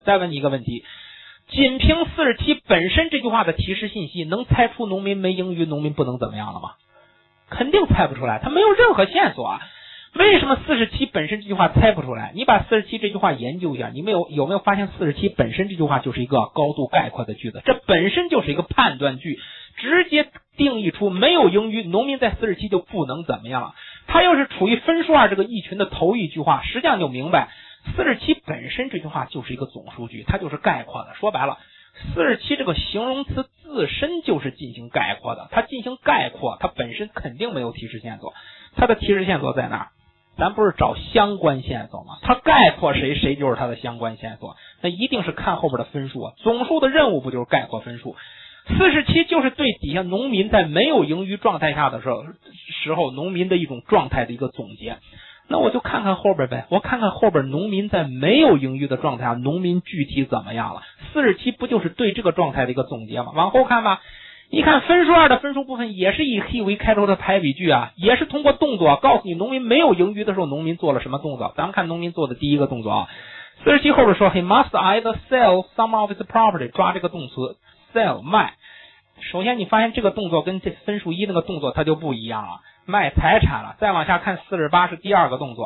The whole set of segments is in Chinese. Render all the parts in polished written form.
再问你一个问题，仅凭47本身这句话的提示信息，能猜出农民没盈余，农民不能怎么样了吗？肯定猜不出来，他没有任何线索啊。为什么47本身这句话猜不出来？你把47这句话研究一下，你有没有发现47本身这句话就是一个高度概括的句子，这本身就是一个判断句，直接定义出没有盈余，农民在47就不能怎么样。它又是处于分数2这个一群的头一句话，实际上就明白47本身这句话就是一个总数句，它就是概括的。说白了，47这个形容词自身就是进行概括的，它进行概括，它本身肯定没有提示线索。它的提示线索在哪儿？咱不是找相关线索吗？它概括谁，谁就是它的相关线索。那一定是看后边的分数啊，总数的任务不就是概括分数？47就是对底下农民在没有盈余状态下的时候农民的一种状态的一个总结。那我就看看后边呗，我看看后边农民在没有盈余的状态下，农民具体怎么样了？47不就是对这个状态的一个总结吗？往后看吧，一看分数2的分数部分也是以 he 为开头的排比句啊，也是通过动作告诉你农民没有盈余的时候农民做了什么动作。咱们看农民做的第一个动作啊，47后边说 he must either sell some of his property， 抓这个动词 sell 卖。首先你发现这个动作跟这分数1那个动作它就不一样了，卖财产了。再往下看48是第二个动作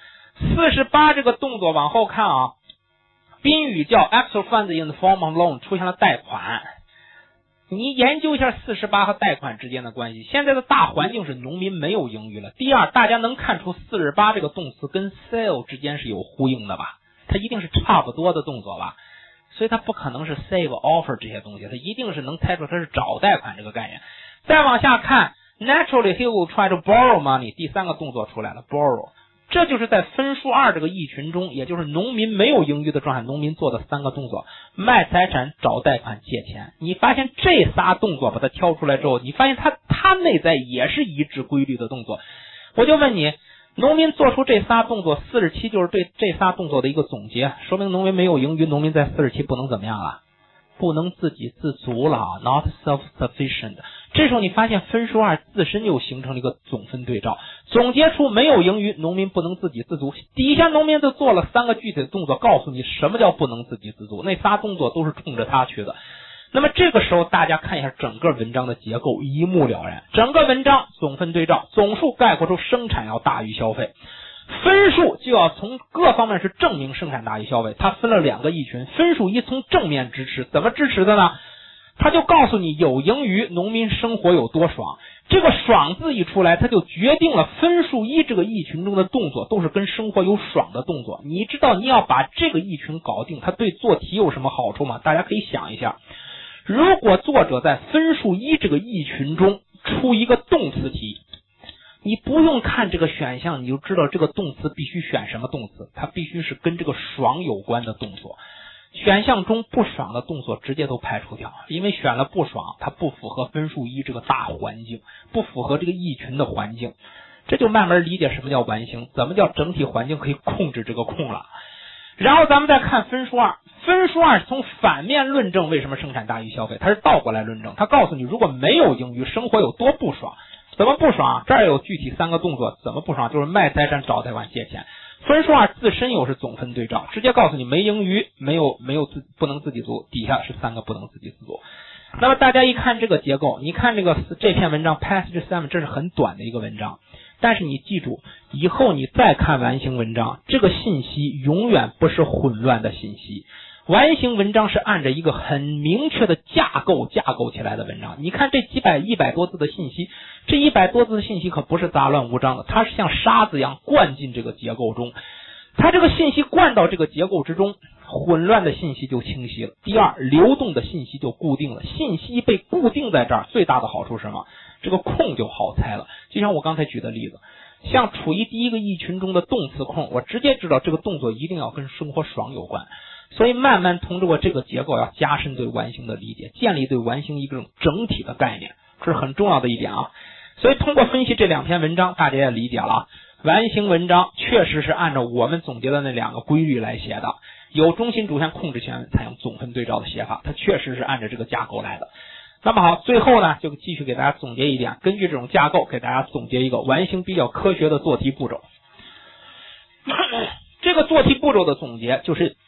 ，48这个动作往后看啊，宾语叫 actual funds in the form of loan， 出现了贷款。你研究一下48和贷款之间的关系，现在的大环境是农民没有盈余了。第二，大家能看出48这个动词跟 sell 之间是有呼应的吧？它一定是差不多的动作吧？所以它不可能是 save offer 这些东西，它一定是能猜出它是找贷款这个概念。再往下看 naturally he will try to borrow money， 第三个动作出来了 borrow， 这就是在分数2这个一群中，也就是农民没有盈余的状态，农民做的3个动作，卖财产、找贷款、借钱。你发现这仨动作把它挑出来之后，你发现它内在也是一致规律的动作。我就问你，农民做出这仨动作，47就是对这仨动作的一个总结，说明农民没有盈余，农民在47不能怎么样了？不能自给自足了 ，not self-sufficient。这时候你发现分数2自身又形成了一个总分对照，总结出没有盈余，农民不能自给自足。底下农民就做了3个具体的动作，告诉你什么叫不能自给自足，那仨动作都是冲着他去的。那么这个时候大家看一下整个文章的结构，一目了然。整个文章总分对照，总数概括出生产要大于消费，分数就要从各方面是证明生产大于消费。它分了2个一群，分数1从正面支持，怎么支持的呢？他就告诉你有盈余，农民生活有多爽。这个爽字一出来，他就决定了分数1这个一群中的动作都是跟生活有爽的动作。你知道你要把这个一群搞定，它对做题有什么好处吗？大家可以想一下，如果作者在分数1这个一群中出一个动词题，你不用看这个选项，你就知道这个动词必须选什么动词，它必须是跟这个爽有关的动作。选项中不爽的动作直接都排除掉，因为选了不爽，它不符合分数1这个大环境，不符合这个一群的环境。这就慢慢理解什么叫完形，怎么叫整体环境可以控制这个空了。然后咱们再看分数2，分数2是从反面论证为什么生产大于消费，它是倒过来论证，它告诉你如果没有盈余，生活有多不爽。怎么不爽？这儿有具体3个动作，怎么不爽？就是卖财产、找贷款、借钱。分数2自身又是总分对照，直接告诉你没盈余，不能自给足，底下是3个不能自给自足。那么大家一看这个结构，你看这篇文章 passage 7， 这是很短的一个文章，但是你记住，以后你再看完形文章，这个信息永远不是混乱的信息。完形文章是按着一个很明确的架构起来的文章。你看这100多字的信息，这100多字的信息可不是杂乱无章的，它是像沙子一样灌进这个结构中。它这个信息灌到这个结构之中，混乱的信息就清晰了。第二，流动的信息就固定了。信息被固定在这儿，最大的好处是什么？这个空就好猜了。就像我刚才举的例子，像处于第一个一群中的动词空，我直接知道这个动作一定要跟生活爽有关。所以慢慢通过这个结构要加深对完形的理解，建立对完形一种整体的概念，这是很重要的一点啊。所以通过分析这2篇文章，大家也理解了完形文章确实是按照我们总结的那2个规律来写的，有中心主线控制权采用总分对照的写法，它确实是按照这个架构来的。那么好，最后呢就继续给大家总结一点，根据这种架构给大家总结一个完形比较科学的做题步骤。这个做题步骤的总结就是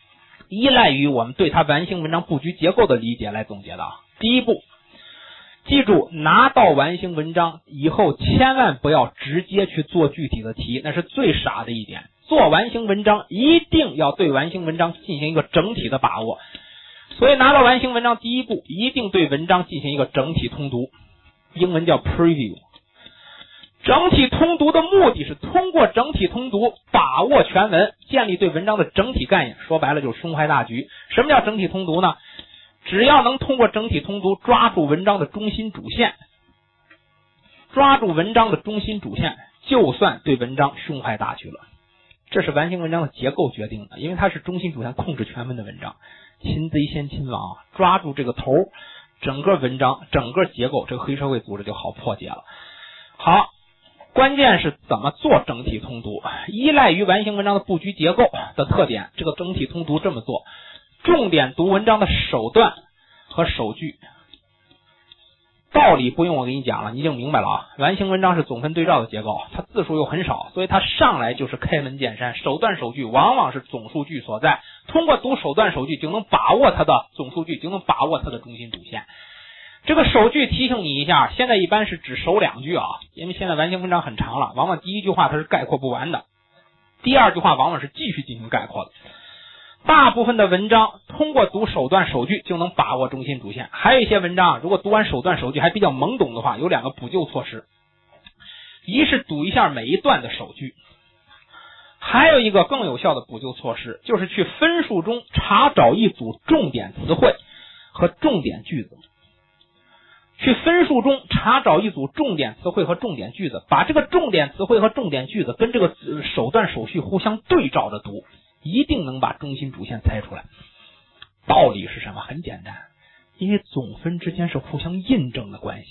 依赖于我们对它完形文章布局结构的理解来总结的。第一步，记住拿到完形文章以后千万不要直接去做具体的题，那是最傻的一点。做完形文章一定要对完形文章进行一个整体的把握，所以拿到完形文章第一步一定对文章进行一个整体通读，英文叫 preview。 整体通读的目的是通过整体通读把握全文，建立对文章的整体概念，说白了就是胸怀大局。什么叫整体通读呢？只要能通过整体通读抓住文章的中心主线，抓住文章的中心主线，就算对文章胸怀大局了。这是完形文章的结构决定的，因为它是中心主线控制全文的文章。擒贼先擒王，抓住这个头，整个文章整个结构这个黑社会组织就好破解了。好，关键是怎么做整体通读，依赖于完形文章的布局结构的特点。这个整体通读这么做，重点读文章的手段和手句。道理不用我给你讲了，你已经明白了啊。完形文章是总分对照的结构，它字数又很少，所以它上来就是开门见山，手段手句往往是总数句所在。通过读手段手句就能把握它的总数句，就能把握它的中心主线。这个手句提醒你一下，现在一般是只首两句啊，因为现在完形文章很长了，往往第一句话它是概括不完的，第二句话往往是继续进行概括的。大部分的文章通过读手段手句就能把握中心主线，还有一些文章如果读完手段手句还比较懵懂的话，有两个补救措施。一是读一下每一段的手句，还有一个更有效的补救措施，就是去分数中查找一组重点词汇和重点句子。去分数中查找一组重点词汇和重点句子，把这个重点词汇和重点句子跟这个手段手续互相对照着读，一定能把中心主线猜出来。道理是什么？很简单，因为总分之间是互相印证的关系。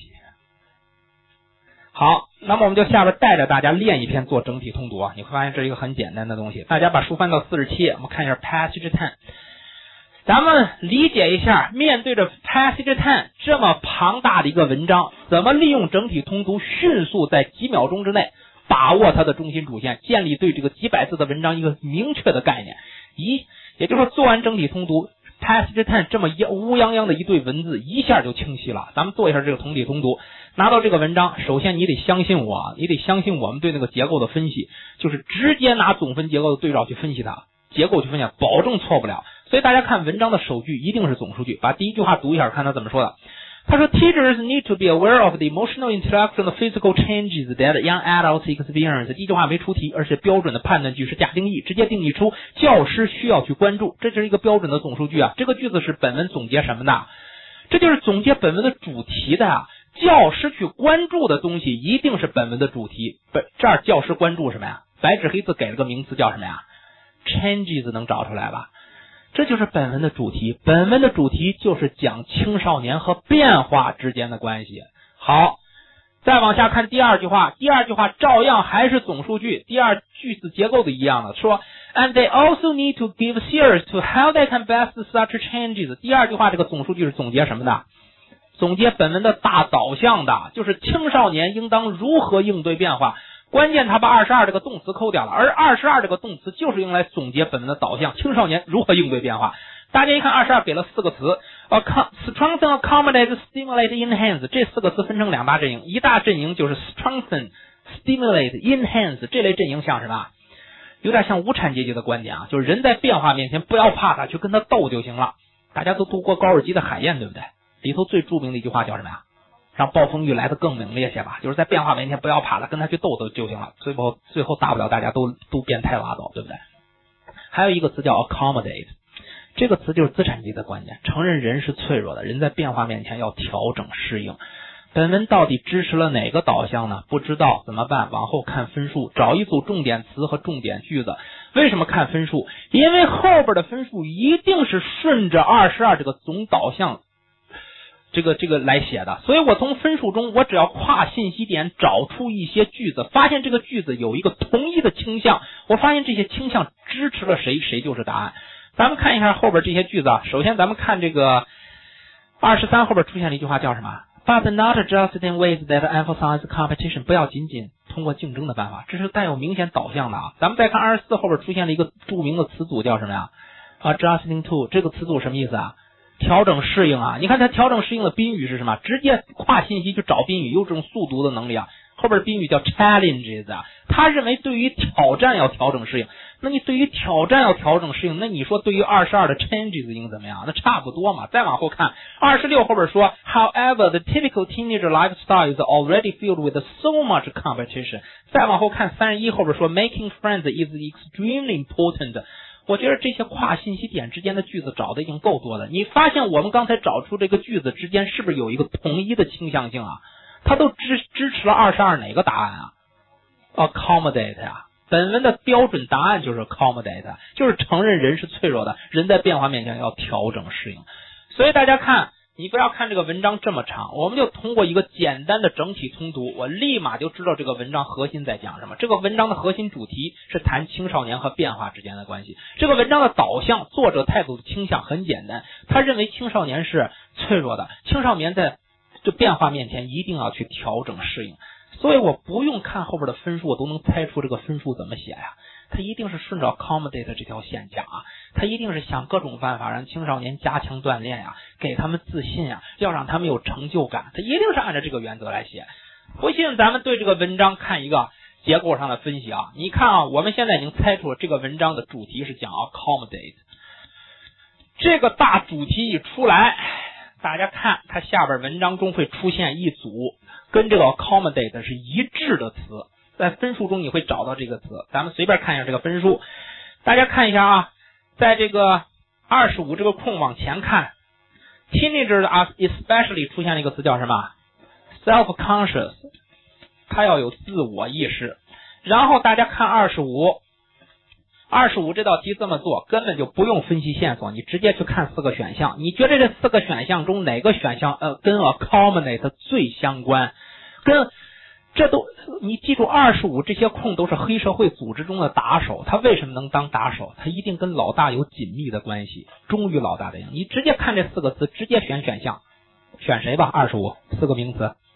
好，那么我们就下边带着大家练一篇做整体通读啊，你会发现这是一个很简单的东西。大家把书翻到47页，我们看一下 passage 10。咱们理解一下，面对着 passage 10这么庞大的一个文章，怎么利用整体通读迅速在几秒钟之内把握它的中心主线，建立对这个几百字的文章一个明确的概念。也就是说做完整体通读 passage 10这么乌泱泱的一堆文字一下就清晰了。咱们做一下这个整体通读，拿到这个文章，首先你得相信我，你得相信我们对那个结构的分析，就是直接拿总分结构的对照去分析它，结构去分析，保证错不了。所以大家看文章的首句一定是总数句，把第一句话读一下，看他怎么说的。他说 Teachers need to be aware of the emotional, intellectual and physical changes that young adults experience。 第一句话没出题，而且标准的判断句是假定义，直接定义出教师需要去关注，这就是一个标准的总数句啊。这个句子是本文总结什么的？这就是总结本文的主题的啊。教师去关注的东西一定是本文的主题。这儿教师关注什么呀？白纸黑字给了个名词叫什么呀？ Changes， 能找出来吧？这就是本文的主题，本文的主题就是讲青少年和变化之间的关系。好，再往下看第二句话，第二句话照样还是总数句，第二句子结构的一样的，说 And they also need to give serious to how they can best such changes。 第二句话这个总数句是总结什么的？总结本文的大导向的，就是青少年应当如何应对变化。关键他把22这个动词抠掉了，而22这个动词就是用来总结本文的导向，青少年如何应对变化。大家一看22给了4个词，strengthen, accommodate, stimulate, enhance， 这4个词分成2大阵营，一大阵营就是 strengthen, stimulate, enhance， 这类阵营像什么？有点像无产阶级的观点啊，就是人在变化面前不要怕他，去跟他斗就行了。大家都读过高尔基的海燕，对不对？里头最著名的一句话叫什么呀？让暴风雨来得更猛烈些吧，就是在变化面前不要怕了，跟他去斗斗就行了，最后大不了大家都变态拉倒，对不对？还有一个词叫 accommodate， 这个词就是资产阶级的观点，承认人是脆弱的，人在变化面前要调整适应。本文到底支持了哪个导向呢？不知道怎么办？往后看分数，找一组重点词和重点句子。为什么看分数？因为后边的分数一定是顺着22这个总导向这个来写的，所以我从分数中我只要跨信息点找出一些句子，发现这个句子有一个同一的倾向，我发现这些倾向支持了谁，谁就是答案。咱们看一下后边这些句子啊，首先咱们看这个23后边出现了一句话叫什么？ But not just in ways that emphasize competition， 不要仅仅通过竞争的办法，这是带有明显导向的啊。咱们再看24后边出现了一个著名的词组叫什么呀 adjusting to 这个词组什么意思啊？调整适应啊！你看它调整适应的宾语是什么？直接跨信息去找宾语，有这种速读的能力啊。后边宾语叫 challenges 啊，他认为对于挑战要调整适应。那你对于挑战要调整适应，那你说对于22的 changes 应怎么样？那差不多嘛。再往后看26后边说 however the typical teenager lifestyle is already filled with so much competition。再往后看31后边说 making friends is extremely important。我觉得这些跨信息点之间的句子找的已经够多了。你发现我们刚才找出这个句子之间是不是有一个统一的倾向性啊？它都支持了22哪个答案啊 ？accommodate 啊，本文的标准答案就是 accommodate， 就是承认人是脆弱的，人在变化面前要调整适应。所以大家看，你不要看这个文章这么长，我们就通过一个简单的整体通读，我立马就知道这个文章核心在讲什么。这个文章的核心主题是谈青少年和变化之间的关系。这个文章的导向，作者态度的倾向很简单，他认为青少年是脆弱的，青少年在这变化面前一定要去调整适应。所以我不用看后边的分数，我都能猜出这个分数怎么写呀。他一定是顺着 accommodate 这条线讲啊，他一定是想各种办法让青少年加强锻炼呀，给他们自信呀，要让他们有成就感，他一定是按照这个原则来写。不信咱们对这个文章看一个结构上的分析啊。你看啊，我们现在已经猜出了这个文章的主题是讲 accommodate。这个大主题一出来，大家看它下边文章中会出现一组跟这个 accommodate 是一致的词，在分数中你会找到这个词。咱们随便看一下这个分数，大家看一下啊，在这个25这个空往前看 ，teenagers are especially 出现了一个词叫什么 ？self-conscious， 他要有自我意识。然后大家看25这道题这么做，根本就不用分析线索，你直接去看4个选项。你觉得这4个选项中哪个选项跟 accommodate 最相关？你记住25这些空都是黑社会组织中的打手，他为什么能当打手？他一定跟老大有紧密的关系，忠于老大的样。你直接看这4个词，直接选选项，选谁吧？25，4个名词。